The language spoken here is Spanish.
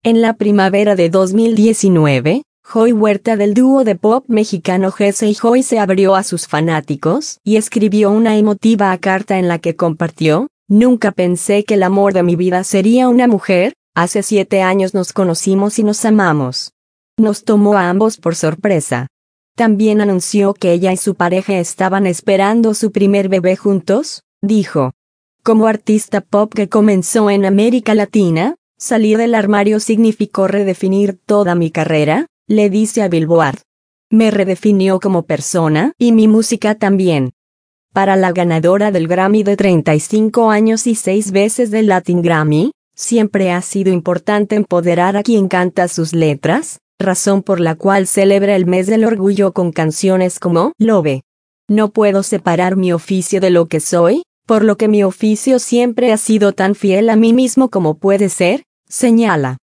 En la primavera de 2019, Joy Huerta del dúo de pop mexicano Jesse y Joy se abrió a sus fanáticos y escribió una emotiva carta en la que compartió: "Nunca pensé que el amor de mi vida sería una mujer, hace 7 años nos conocimos y nos amamos. Nos tomó a ambos por sorpresa". También anunció que ella y su pareja estaban esperando su primer bebé juntos. Dijo: "Como artista pop que comenzó en América Latina, salir del armario significó redefinir toda mi carrera", le dice a Billboard. "Me redefinió como persona y mi música también". Para la ganadora del Grammy de 35 años y 6 veces del Latin Grammy, siempre ha sido importante empoderar a quien canta sus letras, razón por la cual celebra el mes del orgullo con canciones como Love. "No puedo separar mi oficio de lo que soy, por lo que mi oficio siempre ha sido tan fiel a mí mismo como puede ser", señala.